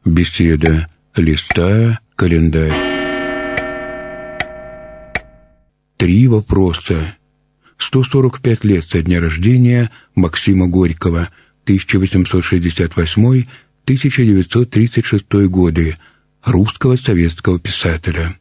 Беседа, листая календарь. 3 вопроса. 145 лет со дня рождения Максима Горького, 1868-1936 годы, русского советского писателя.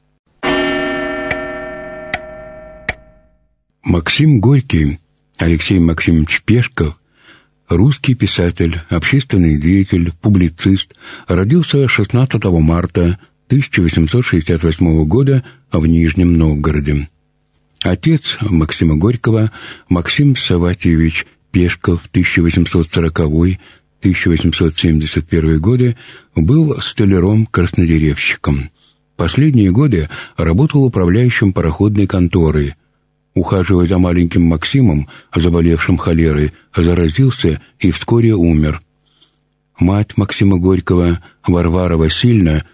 Максим Горький, Алексей Максимович Пешков, русский писатель, общественный деятель, публицист, родился 16 марта 1868 года в Нижнем Новгороде. Отец Максима Горького, Максим Саватьевич Пешков, 1840-1871 годы, был столяром-краснодеревщиком. Последние годы работал управляющим пароходной конторой. Ухаживая за маленьким Максимом, заболевшим холерой, заразился и вскоре умер. Мать Максима Горького, Варвара Васильевна,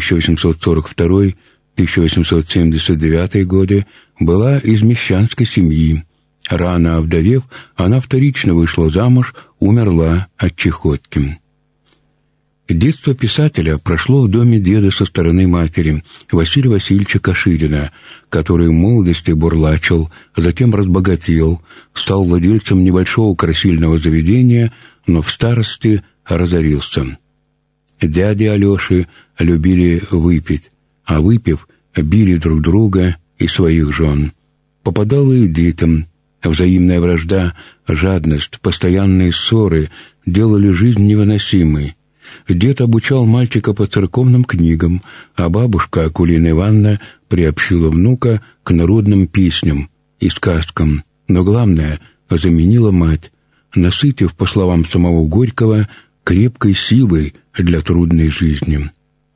1842-1879 годы, была из мещанской семьи. Рано овдовев, она вторично вышла замуж, умерла от чехотки. Детство писателя прошло в доме деда со стороны матери, Василия Васильевича Каширина, который в молодости бурлачил, затем разбогател, стал владельцем небольшого красильного заведения, но в старости разорился. Дяди Алеши любили выпить, а выпив, били друг друга и своих жен. Попадало и детям. Взаимная вражда, жадность, постоянные ссоры делали жизнь невыносимой. Дед обучал мальчика по церковным книгам, а бабушка Акулина Ивановна приобщила внука к народным песням и сказкам, но главное, заменила мать, насытив, по словам самого Горького, крепкой силой для трудной жизни.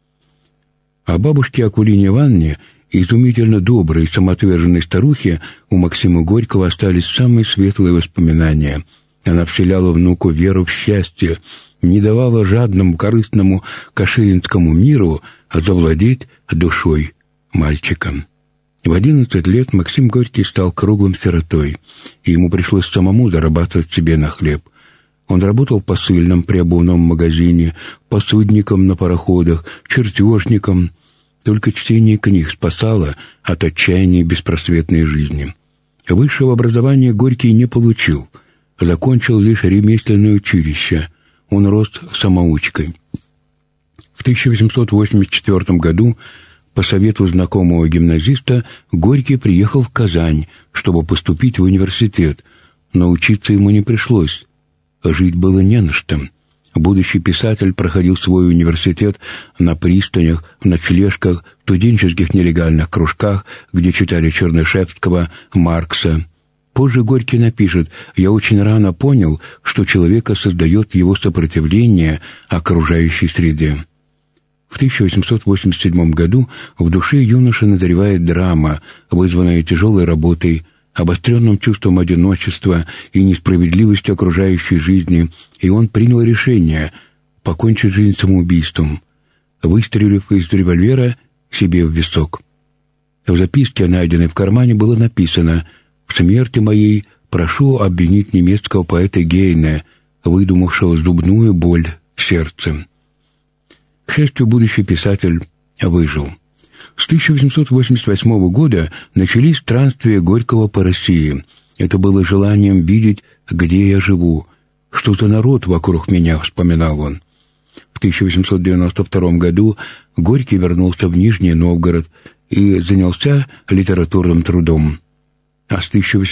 О бабушке Акулине Ивановне, изумительно доброй и самоотверженной старухе, у Максима Горького остались самые светлые воспоминания. Она вселяла внуку веру в счастье, не давала жадному, корыстному каширинскому миру завладеть душой мальчика. В 11 лет Максим Горький стал круглым сиротой, и ему пришлось самому зарабатывать себе на хлеб. Он работал посыльным при обувном магазине, посудником на пароходах, чертежником. Только чтение книг спасало от отчаяния беспросветной жизни. Высшего образования Горький не получил, закончил лишь ремесленное училище. Он рос самоучкой. В 1884 году по совету знакомого гимназиста Горький приехал в Казань, чтобы поступить в университет, но учиться ему не пришлось. Жить было не на что. Будущий писатель проходил свой университет на пристанях, в ночлежках, в студенческих нелегальных кружках, где читали Чернышевского, Маркса. Позже Горький напишет: «Я очень рано понял, что человека создает его сопротивление окружающей среде». В 1887 году в душе юноши назревает драма, вызванная тяжелой работой, обостренным чувством одиночества и несправедливостью окружающей жизни, и он принял решение покончить жизнь самоубийством, выстрелив из револьвера себе в висок. В записке, найденной в кармане, было написано: «В смерти моей прошу обвинить немецкого поэта Гейне, выдумавшего зубную боль в сердце». К счастью, будущий писатель выжил. С 1888 года начались странствия Горького по России. Это было желанием видеть, где я живу. «Что за народ вокруг меня», — вспоминал он. В 1892 году Горький вернулся в Нижний Новгород и занялся литературным трудом. А с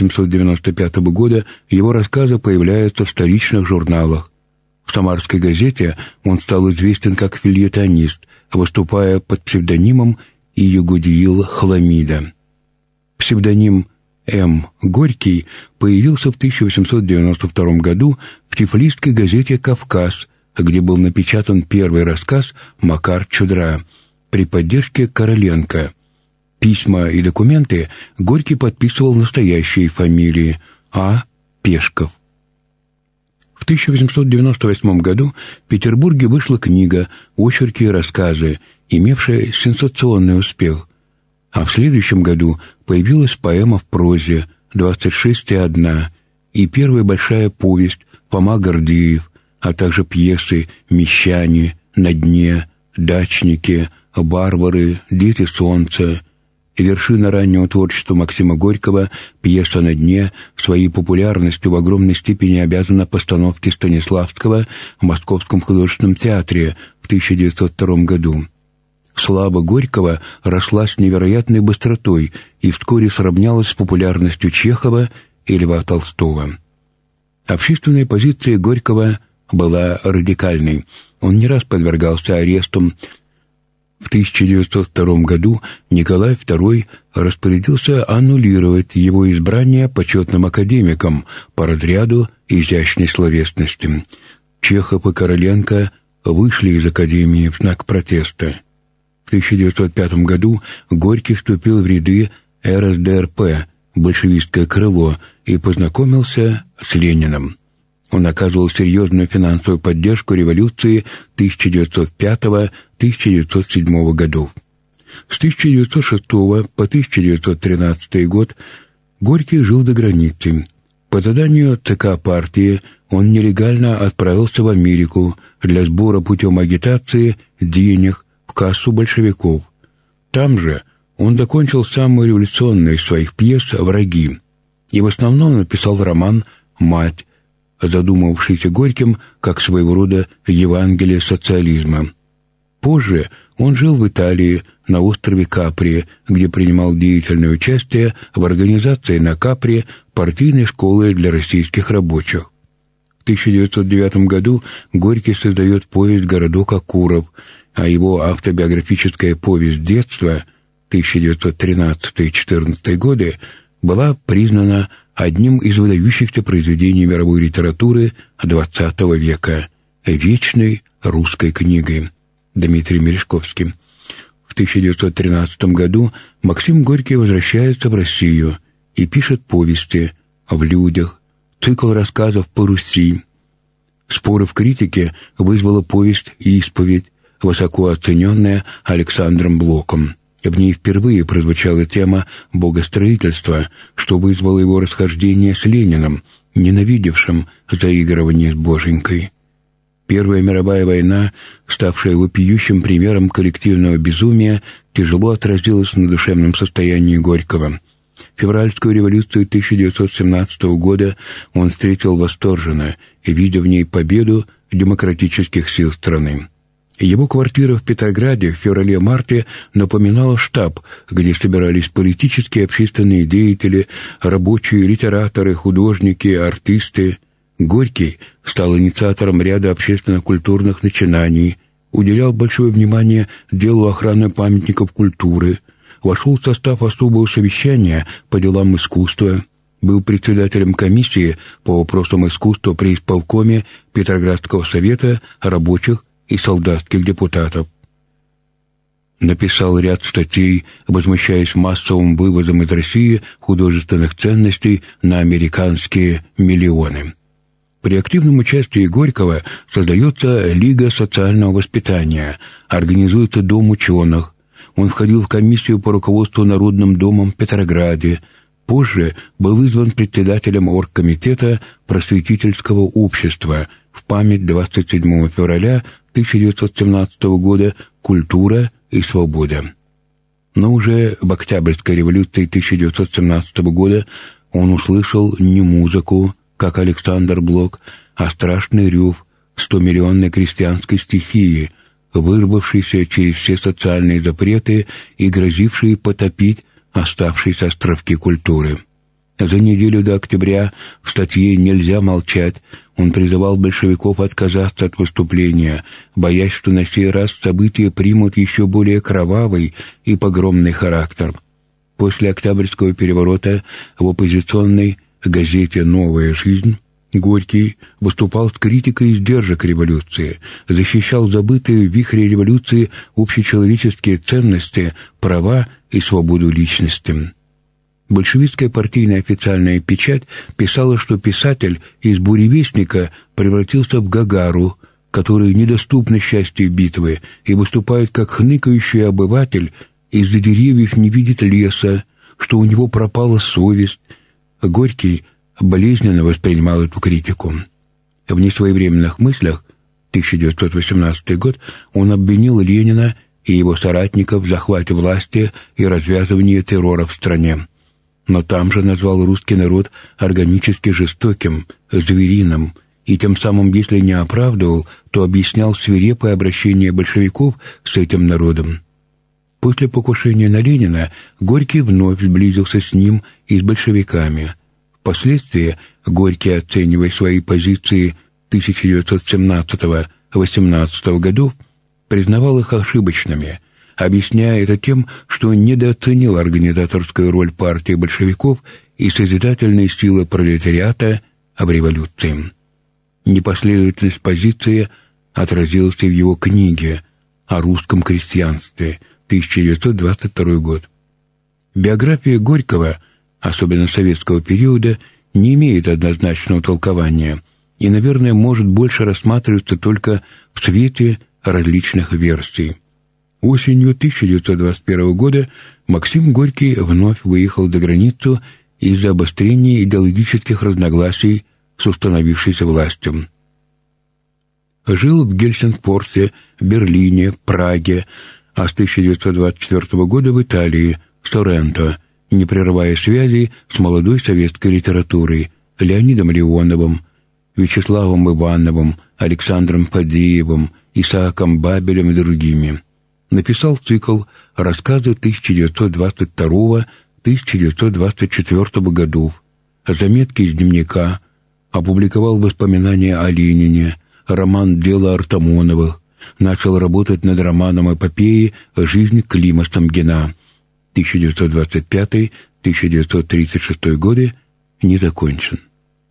1895 года его рассказы появляются в столичных журналах. В «Самарской газете» он стал известен как фельетонист, выступая под псевдонимом Иегудиил Хламида. Псевдоним М. Горький появился в 1892 году в тифлисской газете «Кавказ», где был напечатан первый рассказ «Макар Чудра» при поддержке Короленко. Письма и документы Горький подписывал настоящей фамилии А. Пешков. В 1898 году в Петербурге вышла книга «Очерки и рассказы», имевшая сенсационный успех. А в следующем году появилась поэма в прозе «26,1» и первая большая повесть «Фома Гордеев», а также пьесы «Мещане», «На дне», «Дачники», «Барбары», «Дети солнца». Вершина раннего творчества Максима Горького, пьеса «На дне», своей популярностью в огромной степени обязана постановке Станиславского в Московском художественном театре в 1902 году. Слава Горького росла с невероятной быстротой и вскоре сравнялась с популярностью Чехова и Льва Толстого. Общественная позиция Горького была радикальной. Он не раз подвергался арестам. В 1902 году Николай II распорядился аннулировать его избрание почетным академиком по разряду изящной словесности. Чехов и Короленко вышли из академии в знак протеста. В 1905 году Горький вступил в ряды РСДРП, большевистское крыло, и познакомился с Лениным. Он оказывал серьезную финансовую поддержку революции 1905-1907 годов. С 1906 по 1913 год Горький жил за границей. По заданию ЦК партии он нелегально отправился в Америку для сбора путем агитации денег в кассу большевиков. Там же он закончил самую революционную из своих пьес «Враги» и в основном написал роман «Мать», задумавшийся Горьким как своего рода Евангелие социализма. Позже он жил в Италии, на острове Капри, где принимал деятельное участие в организации на Капри партийной школы для российских рабочих. В 1909 году Горький создает повесть «Городок Акуров», а его автобиографическая повесть «Детство» 1913-14 годы была признана одним из выдающихся произведений мировой литературы XX века, вечной русской книгой. Дмитрий Мережковский. В 1913 году Максим Горький возвращается в Россию и пишет повести «В людях», цикл рассказов «По Руси». Споры в критике вызвала повесть «Исповедь», высоко оцененная Александром Блоком. В ней впервые прозвучала тема богостроительства, что вызвало его расхождение с Лениным, ненавидевшим заигрывание с Боженькой. Первая мировая война, ставшая вопиющим примером коллективного безумия, тяжело отразилась на душевном состоянии Горького. Февральскую революцию 1917 года он встретил восторженно, видя в ней победу демократических сил страны. Его квартира в Петрограде в феврале-марте напоминала штаб, где собирались политические и общественные деятели, рабочие, литераторы, художники, артисты. Горький стал инициатором ряда общественно-культурных начинаний, уделял большое внимание делу охраны памятников культуры, вошел в состав особого совещания по делам искусства, был председателем комиссии по вопросам искусства при исполкоме Петроградского совета рабочих и солдатских депутатов. Написал ряд статей, возмущаясь массовым вывозом из России художественных ценностей на американские миллионы. При активном участии Горького создается Лига социального воспитания, организуется Дом ученых. Он входил в комиссию по руководству Народным домом в Петрограде. Позже был избран председателем оргкомитета просветительского общества в память 27 февраля 1917 года «Культура и свобода». Но уже в Октябрьской революции 1917 года он услышал не музыку, как Александр Блок, а страшный рев 100-миллионной крестьянской стихии, вырвавшейся через все социальные запреты и грозившей потопить оставшиеся островки культуры. За неделю до октября в статье «Нельзя молчать» он призывал большевиков отказаться от выступления, боясь, что на сей раз события примут еще более кровавый и погромный характер. После Октябрьского переворота в оппозиционной газете «Новая жизнь» Горький выступал с критикой издержек революции, защищал забытые в вихре революции общечеловеческие ценности, права и свободу личности. Большевистская партийная официальная печать писала, что писатель из буревестника превратился в Гагару, который недоступно счастью битвы и выступает как хныкающий обыватель, из-за деревьев не видит леса, что у него пропала совесть. Горький болезненно воспринимал эту критику. В несвоевременных мыслях 1918 год, он обвинил Ленина и его соратников в захвате власти и развязывании террора в стране. Но там же назвал русский народ органически жестоким, звериным, и тем самым, если не оправдывал, то объяснял свирепое обращение большевиков с этим народом. После покушения на Ленина Горький вновь сблизился с ним и с большевиками. Впоследствии Горький, оценивая свои позиции 1917-18 годов, признавал их ошибочными, объясняя это тем, что недооценил организаторскую роль партии большевиков и созидательные силы пролетариата в революции. Непоследовательность позиции отразилась и в его книге о русском крестьянстве, 1922 год. Биография Горького, особенно советского периода, не имеет однозначного толкования и, наверное, может больше рассматриваться только в свете различных версий. Осенью 1921 года Максим Горький вновь выехал за границу из-за обострения идеологических разногласий с установившейся властью. Жил в Гельсингфорсе, Берлине, Праге, а с 1924 года в Италии, в Соренто, не прерывая связи с молодой советской литературой Леонидом Леоновым, Вячеславом Ивановым, Александром Фадеевым, Исааком Бабелем и другими. Написал цикл «Рассказы 1922-1924 годов», заметки из дневника, опубликовал воспоминания о Ленине, роман «Дело Артамоновых», начал работать над романом эпопеи «Жизнь Клима Стамгина», 1925-1936 годы, не закончен.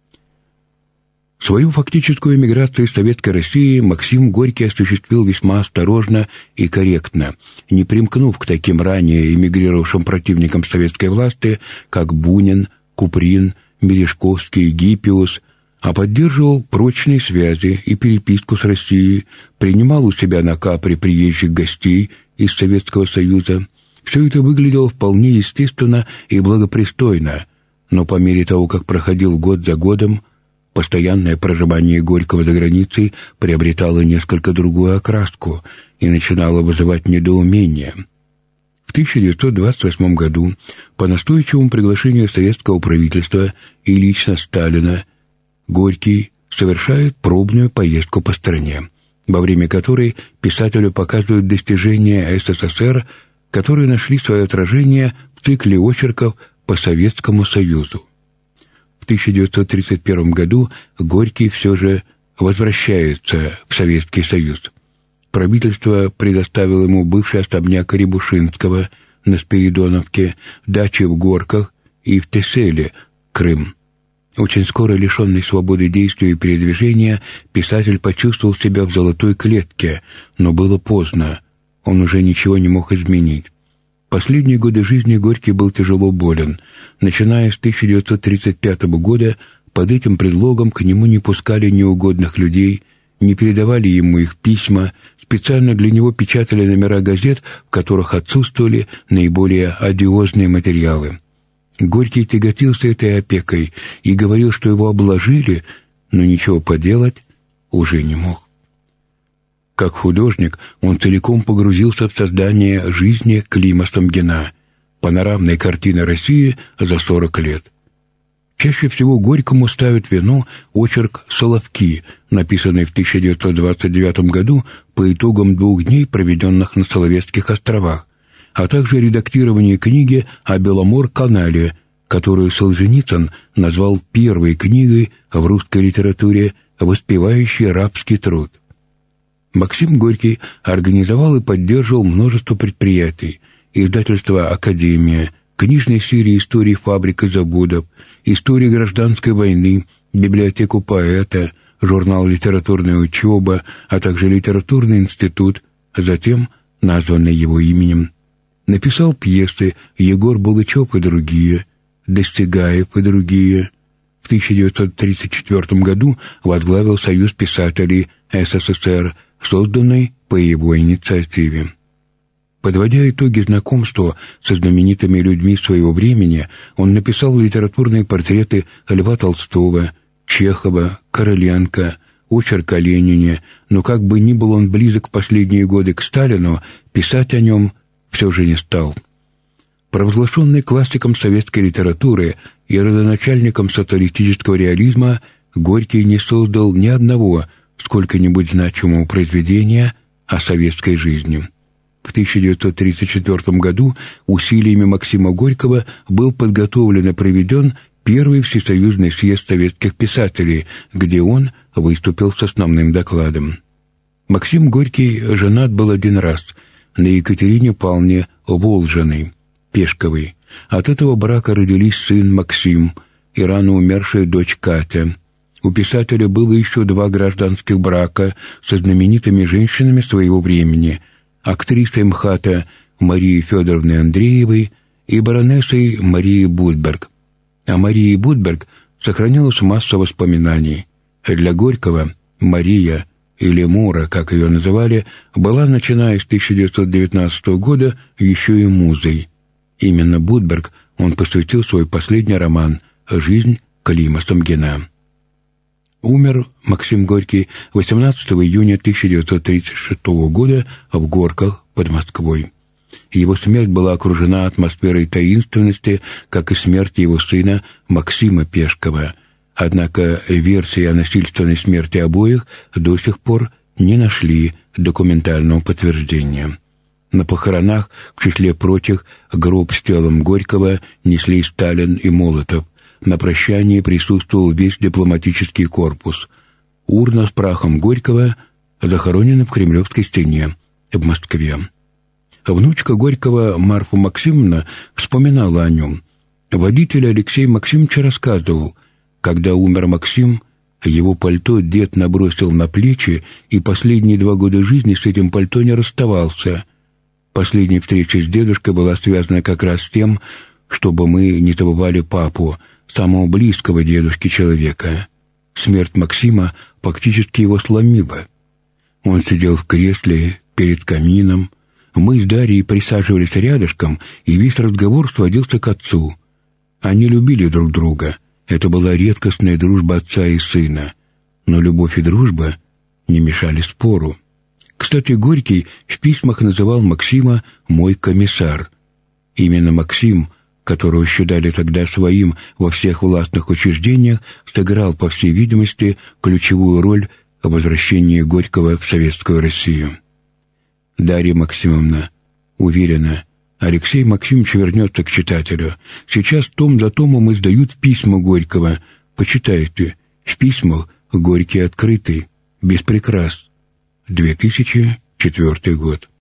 Свою фактическую эмиграцию из Советской России Максим Горький осуществил весьма осторожно и корректно, не примкнув к таким ранее эмигрировавшим противникам советской власти, как Бунин, Куприн, Мережковский, Гиппиус, а поддерживал прочные связи и переписку с Россией, принимал у себя на Капри приезжих гостей из Советского Союза. Все это выглядело вполне естественно и благопристойно, но по мере того, как проходил год за годом, постоянное проживание Горького за границей приобретало несколько другую окраску и начинало вызывать недоумение. В 1928 году по настойчивому приглашению советского правительства и лично Сталина Горький совершает пробную поездку по стране, во время которой писателю показывают достижения СССР, которые нашли свое отражение в цикле очерков по Советскому Союзу. В 1931 году Горький все же возвращается в Советский Союз. Правительство предоставило ему бывший особняк Рябушинского на Спиридоновке, дачи в Горках и в Теселе, Крым. Очень скоро, лишенный свободы действия и передвижения, писатель почувствовал себя в золотой клетке, но было поздно, он уже ничего не мог изменить. Последние годы жизни Горький был тяжело болен. Начиная с 1935 года, под этим предлогом к нему не пускали неугодных людей, не передавали ему их письма, специально для него печатали номера газет, в которых отсутствовали наиболее одиозные материалы. Горький тяготился этой опекой и говорил, что его обложили, но ничего поделать уже не мог. Как художник он целиком погрузился в создание жизни Клима Стамгина, панорамной картины России за 40 лет. Чаще всего Горькому ставят в вину очерк «Соловки», написанный в 1929 году по итогам 2 дней, проведенных на Соловецких островах, а также редактирование книги о Беломор-канале, которую Солженицын назвал первой книгой в русской литературе, воспевающей рабский труд. Максим Горький организовал и поддерживал множество предприятий: издательство «Академия», книжные серии истории фабрик и заводов, истории гражданской войны, библиотеку поэта, журнал «Литературная учеба», а также литературный институт, затем названный его именем. Написал пьесы «Егор Булычев» и другие, «Достигаев» и другие. В 1934 году возглавил Союз писателей СССР, созданный по его инициативе. Подводя итоги знакомства со знаменитыми людьми своего времени, он написал литературные портреты Льва Толстого, Чехова, Короленко, очерк о Ленине, но как бы ни был он близок в последние годы к Сталину, писать о нем все же не стал. Провозглашенный классиком советской литературы и родоначальником социалистического реализма, Горький не создал ни одного сколько-нибудь значимого произведения о советской жизни. В 1934 году усилиями Максима Горького был подготовлен и проведен Первый Всесоюзный съезд советских писателей, где он выступил с основным докладом. Максим Горький женат был один раз на Екатерине Павловне Волжиной, Пешковой. От этого брака родились сын Максим и рано умершая дочь Катя. У писателя было еще 2 гражданских брака со знаменитыми женщинами своего времени – актрисой МХАТа Марией Федоровной Андреевой и баронессой Марией Будберг. О Марии Будберг сохранилась масса воспоминаний. Для Горького Мария, или Мура, как ее называли, была, начиная с 1919 года, еще и музой. Именно Будберг он посвятил свой последний роман «Жизнь Клима Самгина». Умер Максим Горький 18 июня 1936 года в Горках под Москвой. Его смерть была окружена атмосферой таинственности, как и смерть его сына Максима Пешкова. Однако версии о насильственной смерти обоих до сих пор не нашли документального подтверждения. На похоронах, в числе прочих, гроб с телом Горького несли Сталин и Молотов. На прощании присутствовал весь дипломатический корпус. Урна с прахом Горького захоронена в Кремлевской стене в Москве. Внучка Горького Марфа Максимовна вспоминала о нем. Водитель Алексей Максимович рассказывал, когда умер Максим, его пальто дед набросил на плечи, и последние 2 года жизни с этим пальто не расставался. Последняя встреча с дедушкой была связана как раз с тем, чтобы мы не забывали папу, самого близкого дедушки человека. Смерть Максима фактически его сломила. Он сидел в кресле перед камином. Мы с Дарьей присаживались рядышком, и весь разговор сводился к отцу. Они любили друг друга. Это была редкостная дружба отца и сына. Но любовь и дружба не мешали спору. Кстати, Горький в письмах называл Максима «мой комиссар». Именно Максим, которого считали тогда своим во всех властных учреждениях, сыграл, по всей видимости, ключевую роль в возвращении Горького в Советскую Россию. Дарья Максимовна уверена, Алексей Максимович вернется к читателю. Сейчас том за томом издают письма Горького. Почитайте. В письмах Горький открытый, без прикрас. 2004 год.